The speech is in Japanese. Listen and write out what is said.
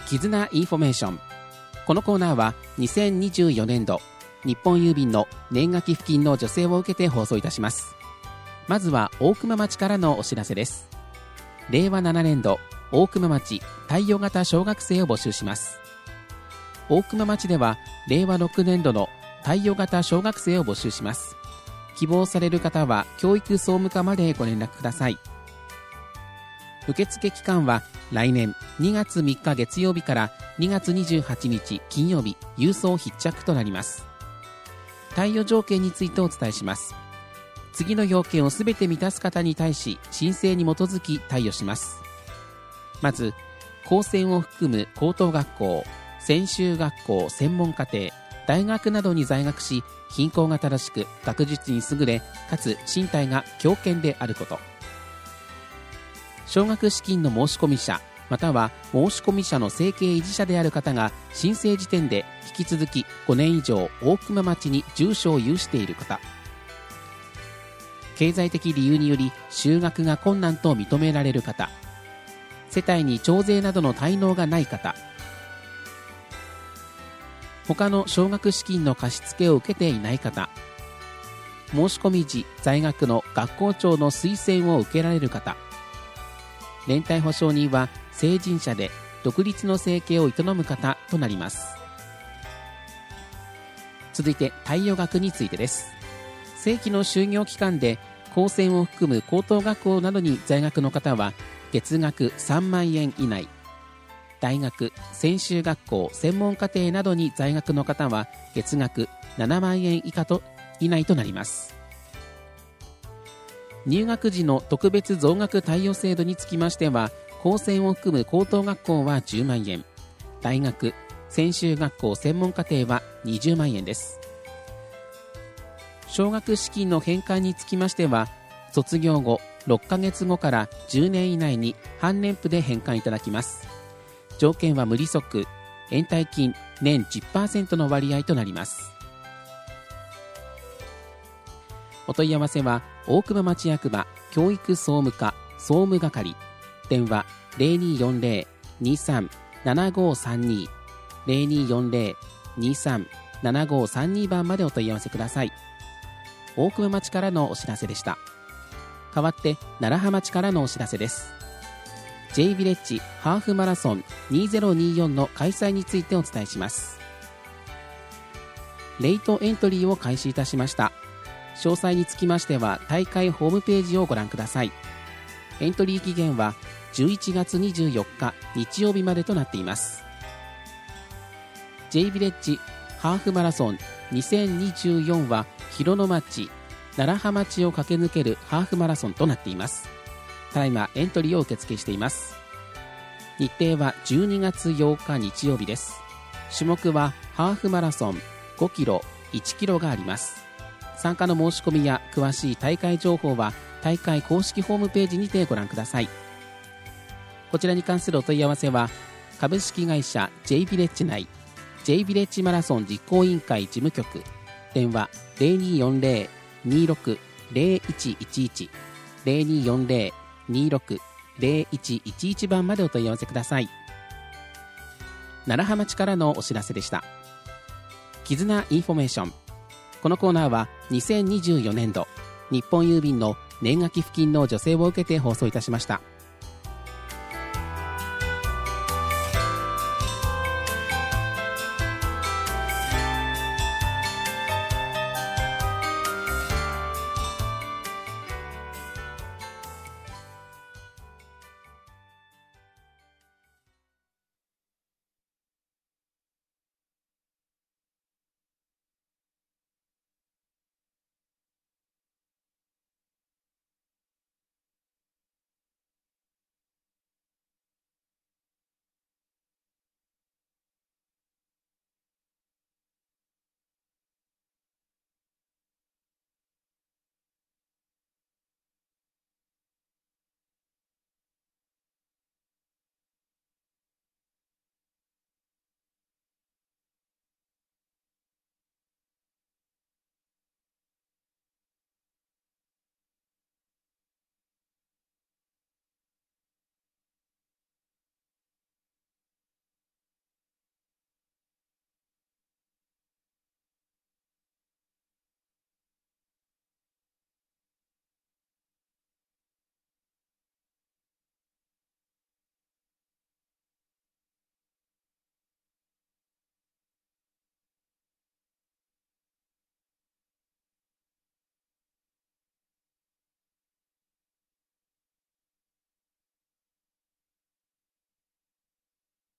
絆インフォメーション。このコーナーは2024年度日本郵便の年賀寄付金の助成を受けて放送いたします。まずは大熊町からのお知らせです。令和7年度大熊町貸与型小学生を募集します。大熊町では令和6年度の貸与型小学生を募集します。希望される方は教育総務課までご連絡ください。受付期間は来年2月3日月曜日から2月28日金曜日、郵送必着となります。貸与条件についてお伝えします。次の要件をすべて満たす方に対し申請に基づき貸与します。まず、高専を含む高等学校、専修学校、専門課程、大学などに在学し、品行が正しく、学術に優れ、かつ身体が強健であること。奨学資金の申込者、または申込者の生計維持者である方が、申請時点で引き続き5年以上大熊町に住所を有している方。経済的理由により就学が困難と認められる方。世帯に徴税などの滞納がない方。他の奨学資金の貸付を受けていない方。申し込み時在学の学校長の推薦を受けられる方。連帯保証人は成人者で独立の生計を営む方となります。続いて貸与額についてです。正規の就業期間で高専を含む高等学校などに在学の方は月額3万円以内、大学、専修学校、専門課程などに在学の方は月額7万円以内となります。入学時の特別増額貸与制度につきましては、高専を含む高等学校は10万円、大学、専修学校、専門課程は20万円です。奨学資金の返還につきましては、卒業後6ヶ月後から10年以内に半年付で返還いただきます。条件は無利息、延滞金年 10% の割合となります。お問い合わせは大熊町役場教育総務課総務係、電話 0240-237532 0240-237532 番までお問い合わせください。大熊町からのお知らせでした。代わって楢葉町からのお知らせです。J ヴィレッジハーフマラソン2024の開催についてお伝えします。レイトエントリーを開始いたしました。詳細につきましては大会ホームページをご覧ください。エントリー期限は11月24日日曜日までとなっています。 J ヴィレッジハーフマラソン2024は広野町、楢葉町を駆け抜けるハーフマラソンとなっています。ただいまエントリーを受付しています。日程は12月8日日曜日です。種目はハーフマラソン、5キロ、1キロがあります。参加の申し込みや詳しい大会情報は大会公式ホームページにてご覧ください。こちらに関するお問い合わせは株式会社 J ヴィレッジ内 J ヴィレッジマラソン実行委員会事務局、電話 0240-26-0111 0240-26-0111 番までお問い合わせください。楢葉町からのお知らせでした。絆インフォメーション。このコーナーは2024年度日本郵便の年賀寄付金の助成を受けて放送いたしました。